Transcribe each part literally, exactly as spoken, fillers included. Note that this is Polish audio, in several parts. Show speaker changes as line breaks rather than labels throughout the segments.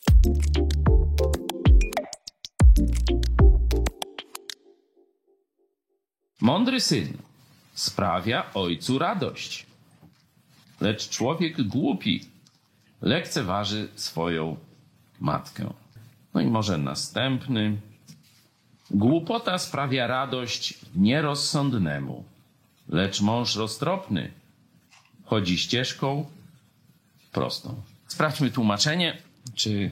Mądry syn sprawia ojcu radość, lecz człowiek głupi lekceważy swoją matkę. No i może następny. Głupota sprawia radość nierozsądnemu, lecz mąż roztropny chodzi ścieżką prostą. Sprawdźmy tłumaczenie, czy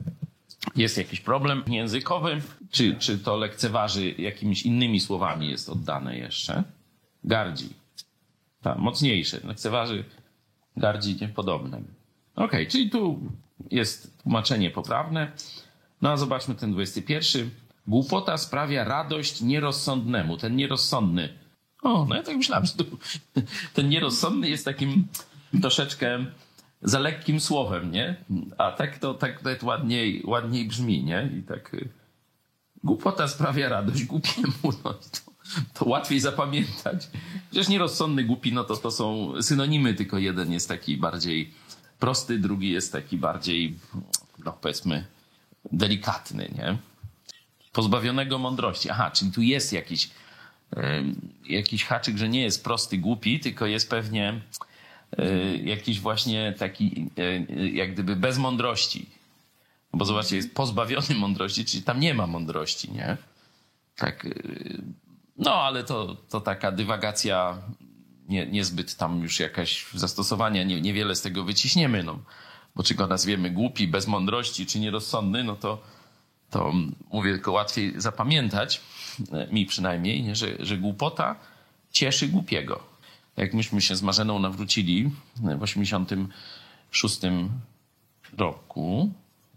jest jakiś problem językowy, czy, czy to lekceważy jakimiś innymi słowami jest oddane jeszcze. Gardzi. Tak, mocniejszy. Lekceważy, gardzi niepodobnym. Okej, okay, czyli tu jest tłumaczenie poprawne. No a zobaczmy ten dwudziesty pierwszy. Głupota sprawia radość nierozsądnemu. Ten nierozsądny. O, no ja tak myślałem, że tu, ten nierozsądny jest takim troszeczkę za lekkim słowem, nie? A tak to tak nawet ładniej, ładniej brzmi, nie? I tak głupota sprawia radość głupiemu. No, to, to łatwiej zapamiętać. Przecież nierozsądny, głupi, no to to są synonimy, tylko jeden jest taki bardziej prosty, drugi jest taki bardziej, no powiedzmy, delikatny, nie? Pozbawionego mądrości. Aha, czyli tu jest jakiś, e, jakiś haczyk, że nie jest prosty, głupi, tylko jest pewnie e, jakiś właśnie taki e, jak gdyby bez mądrości. Bo zobaczcie, jest pozbawiony mądrości, czyli tam nie ma mądrości, nie? Tak, e, no ale to, to taka dywagacja nie, niezbyt tam już jakaś zastosowania, nie, niewiele z tego wyciśniemy, no. Bo czy go nazwiemy głupi, bez mądrości, czy nierozsądny, no to to mówię tylko łatwiej zapamiętać, mi przynajmniej, nie? Że, że głupota cieszy głupiego. Jak myśmy się z Marzeną nawrócili w osiemdziesiątym szóstym roku,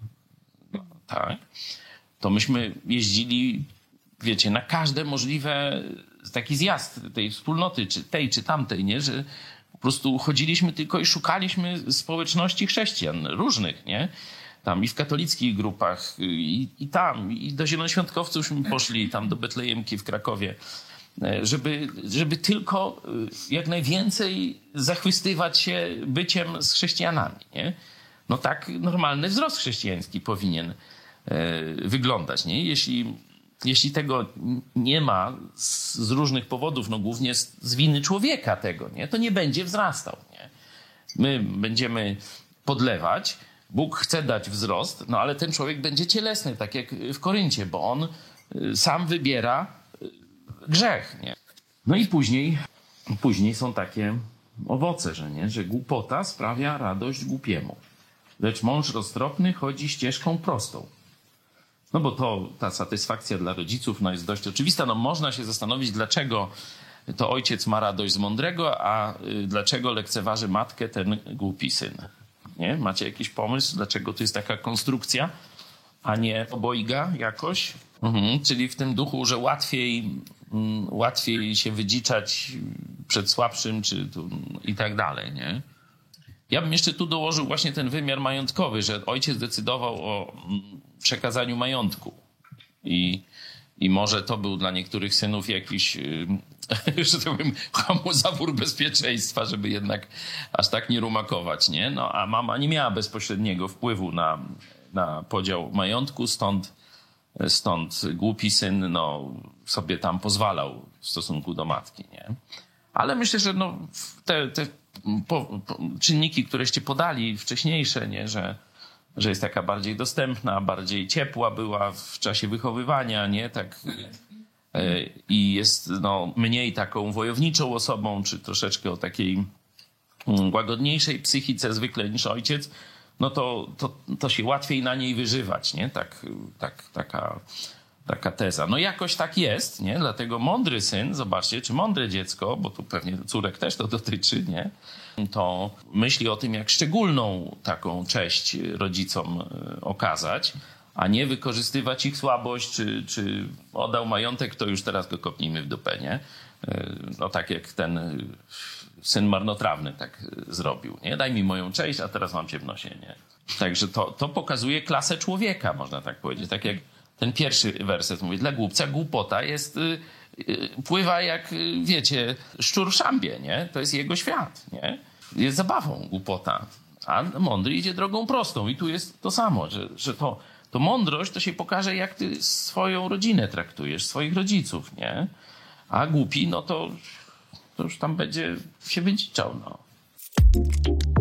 no, tak, to myśmy jeździli, wiecie, na każde możliwe taki zjazd tej wspólnoty, czy tej, czy tamtej, nie? Że po prostu chodziliśmy tylko i szukaliśmy społeczności chrześcijan różnych, nie? Tam i w katolickich grupach, i, i tam, i do zielonoświątkowców poszli, tam do Betlejemki w Krakowie, żeby, żeby tylko jak najwięcej zachwystywać się byciem z chrześcijanami, nie? No tak normalny wzrost chrześcijański powinien wyglądać, nie? Jeśli, jeśli tego nie ma z, z różnych powodów, no głównie z, z winy człowieka tego, nie? To nie będzie wzrastał, nie? My będziemy podlewać, Bóg chce dać wzrost, no ale ten człowiek będzie cielesny, tak jak w Koryncie, bo on sam wybiera grzech, nie? No i później, później są takie owoce, że nie, że głupota sprawia radość głupiemu, lecz mąż roztropny chodzi ścieżką prostą. No bo to ta satysfakcja dla rodziców no jest dość oczywista. No można się zastanowić, dlaczego to ojciec ma radość z mądrego, a dlaczego lekceważy matkę ten głupi syn. Nie? Macie jakiś pomysł, dlaczego to jest taka konstrukcja, a nie obojga jakoś? Mhm. Czyli w tym duchu, że łatwiej, mm, łatwiej się wydziczać przed słabszym czy tu, i tak dalej, nie? Ja bym jeszcze tu dołożył właśnie ten wymiar majątkowy, że ojciec decydował o przekazaniu majątku. I, i może to był dla niektórych synów jakiś, że tak powiem, hamulzawór bezpieczeństwa, żeby jednak aż tak nie rumakować, nie? No a mama nie miała bezpośredniego wpływu na, na podział majątku, stąd, stąd głupi syn no, sobie tam pozwalał w stosunku do matki, nie? Ale myślę, że no, te, te po, po, czynniki, któreście podali wcześniejsze, nie? Że, że jest taka bardziej dostępna, bardziej ciepła była w czasie wychowywania, nie? Tak, yy, i jest no, mniej taką wojowniczą osobą, czy troszeczkę o takiej łagodniejszej psychice zwykle niż ojciec, no to, to, to się łatwiej na niej wyżywać, nie? Tak, tak, taka, taka teza. No jakoś tak jest, nie? Dlatego mądry syn, zobaczcie, czy mądre dziecko, bo tu pewnie córek też to dotyczy, nie? To myśli o tym, jak szczególną taką cześć rodzicom okazać, a nie wykorzystywać ich słabość, czy, czy oddał majątek, to już teraz go kopnijmy w dupę, nie? No tak jak ten syn marnotrawny tak zrobił, nie? Daj mi moją cześć, a teraz mam cię w nosie, nie? Także to, to pokazuje klasę człowieka, można tak powiedzieć. Tak jak ten pierwszy werset mówi, dla głupca głupota jest, pływa jak, wiecie, szczur w szambie, nie? To jest jego świat, nie? Jest zabawą głupota. A mądry idzie drogą prostą. I tu jest to samo, że, że to, to mądrość to się pokaże, jak ty swoją rodzinę traktujesz, swoich rodziców, nie? A głupi, no to, to już tam będzie się wyciczał, no.